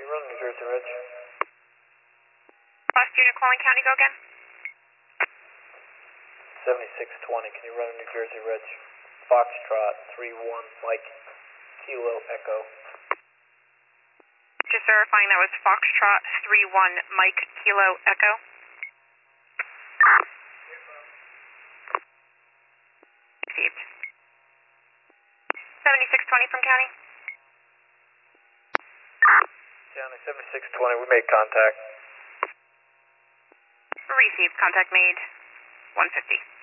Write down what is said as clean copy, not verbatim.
run New Jersey Reg? Last unit calling county, go again. 7620, can you run New Jersey Reg? Foxtrot 31 Mike Kilo Echo. Just verifying that was Foxtrot 31 Mike Kilo Echo. Received. 7620 from county. County 7620, we made contact. Received. Contact made. 150.